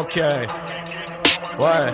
اوکی وای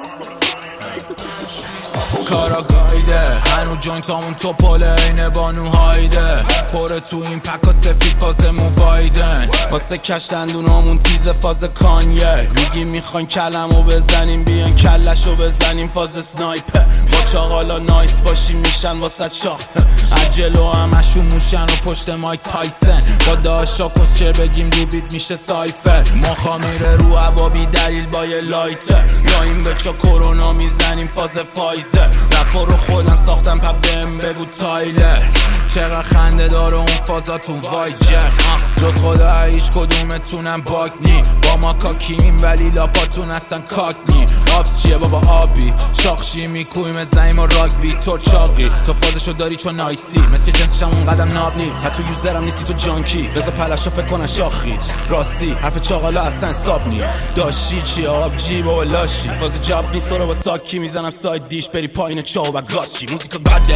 کاراگایده هنو جوینتامون تو پله اینه بانو هایده پره تو این پکا سفید فاز موبایدن واسه کش دندونامون تیز فاز کانیه میگی میخواین کلمو بزنیم بیان کلشو بزنیم فاز سنایپر با چاقالا نایس باشیم میشن واسه شاخ عجلو همشون موشن و پشت مایک تایسن با داشا کسچر بگیم رو بیت میشه سایفر ماخا میره رو هوا بی دلیل با یه لایتر لایم به چا کرونا میزنیم فاز فایزر رپا رو خودم ساختم پا بهم بگو تایلر چقدر خنده داره اون فازاتون وایجر جز خدا هیچ کدومتونم باگ نی با ما کاکیم ولی لاپاتون اصلا کاک نی آبس چیه بابا آبی شاخشی میکویم زنیم و راگبی تو چاقی تو فازشو داری چون نایسی مثل جنسشم اون قدم ناب نی نه تو یوزرم نیستی تو جانکی بذار پلشو فکر کنن شاخی راستی حرف چاقالا اصلا حساب نی داشتی چیه آب جی بابا لاشی فاز جاب نیست رو با ساکی میزنم ساید دیش بری پایین چاو و گاز چی موزیکا گاده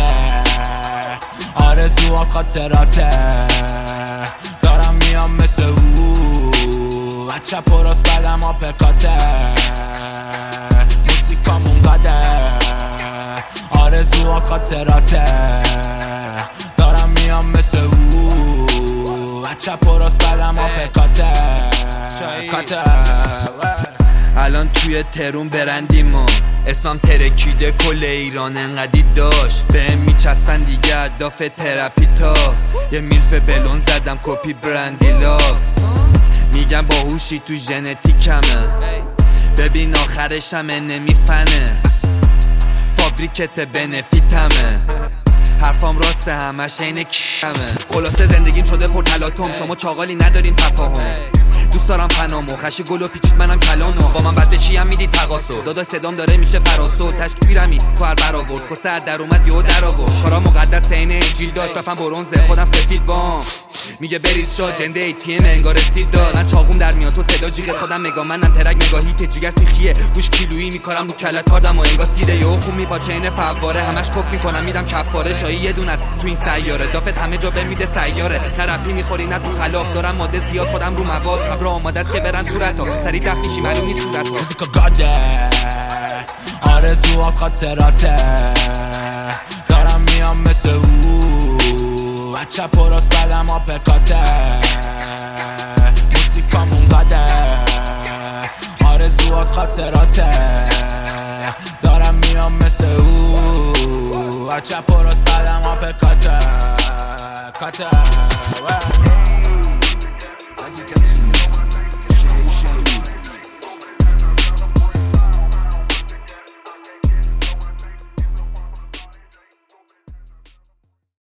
آرزوها خاطراته دارم میام مثل او چپ و راست بدم آپرکاته موسیقامون گاده آرزوها خاطراته دارم میام مثل او چپ و راست بدم آپرکاته الان توی ترون برندیم و اسمم ترکیده کل ایران انقدی داشت بهم میچسبن دیگه اهداف ترپی تا یه میلف بلون زدم کپی برندی لاو میگم باهوشی تو ژنتیکمه ببین آخرش همه نمیفنه فابریکت بنفیتمه حرفام راسته همش اینه کمه خلاصه زندگیم شده پر تلاطم شما چاقالی ندارین تفاهم دوست دارم پنامو خشی گلو پیچید منم کلانو با من بد بشیم میدی تقاسو داداش صدام داره میشه فراسو تشکیرمی تو هر برآورد کسه در اومد یهو در آورد کارا مقدس عین انجیل داشت رفتم برنزه خودم سفید بام میگه بریز شا جنده ای تی ام انگار سید داد من چاقوم در میاد تو صدا جیغ خودم نگاه منم ترک نگاهی ته جیگر سیخیه گوش کیلویی میکارم رو کلت کاردم و انگار سیده یهو خون میپاچه این فواره همش کف میکنم میدم کفاره شایی یه دونه از تو این سیاره دافت همه جا بمیده سیاره نه رپی میخوری نه تو خلاف دارم ماده زیاد خودم رو مواد خبر آماده است که برن تو رتا سری دفع میشی معلوم نیست صورت ها موزیکا گاده آرزوها خاطراته دارم میام مثل او چپ و راست بدم آپرکاته موسیقامون گاده آرزوهات خاطراته دارم میام مثل او چپ و راست بدم آپرکاته